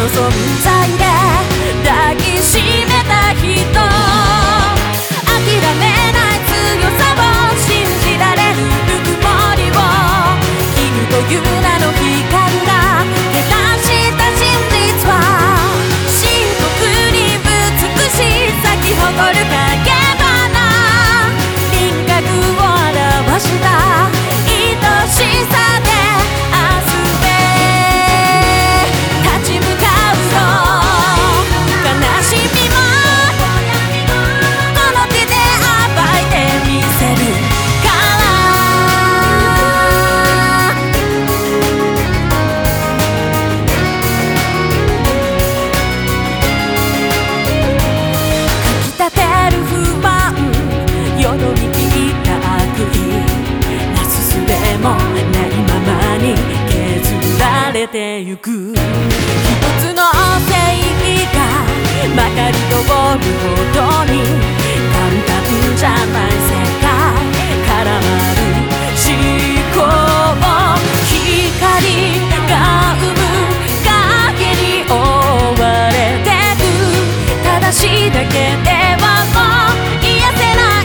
の存在で抱きしめた人、諦めない強さを信じられるぬくもりを、絹という名の光が照らした真実は、深刻に美しい咲き誇る影花、輪郭を表した愛しさで明日へ立ち向かうの、悲しみもこの手で暴いてみせるからかきたてる不安、よどみきった悪意、なすすべもないままに削られてゆく、一つの正義がまかり通るほどに簡単じゃない世界絡まる思考、光が生む影に覆われてく、正しいだけではもう癒せない、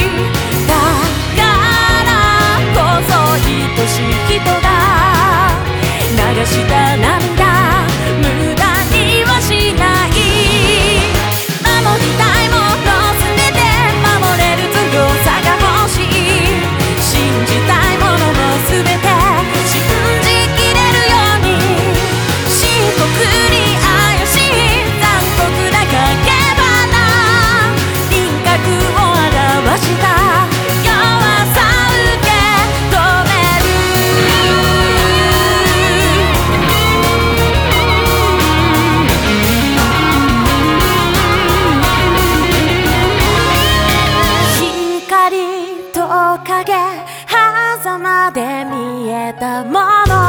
だからこそ愛しい人が流した涙無駄にはしない、守りたいものすべて守れる強さが欲しい、信じたいものもすべて信じきれるように、深刻に怪しい残酷な影花、輪郭を表した弱さ受け止める、光と影狭間で見えたもの